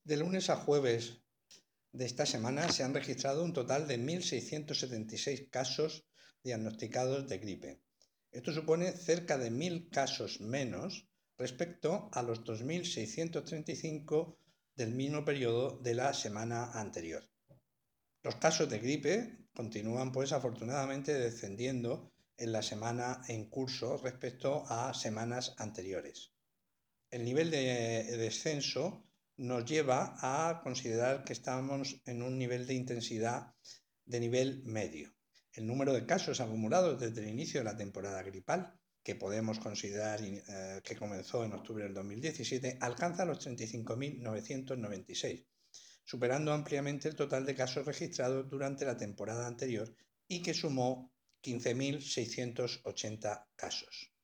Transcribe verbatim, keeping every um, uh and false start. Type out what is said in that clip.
De lunes a jueves de esta semana se han registrado un total de mil seiscientos setenta y seis casos diagnosticados de gripe. Esto supone cerca de mil casos menos respecto a los dos mil seiscientos treinta y cinco del mismo periodo de la semana anterior. Los casos de gripe continúan, pues, afortunadamente descendiendo en la semana en curso respecto a semanas anteriores. El nivel de descenso nos lleva a considerar que estamos en un nivel de intensidad de nivel medio. El número de casos acumulados desde el inicio de la temporada gripal, que podemos considerar eh, que comenzó en octubre del dos mil diecisiete, alcanza los treinta y cinco mil novecientos noventa y seis, superando ampliamente el total de casos registrados durante la temporada anterior y que sumó quince mil seiscientos ochenta casos.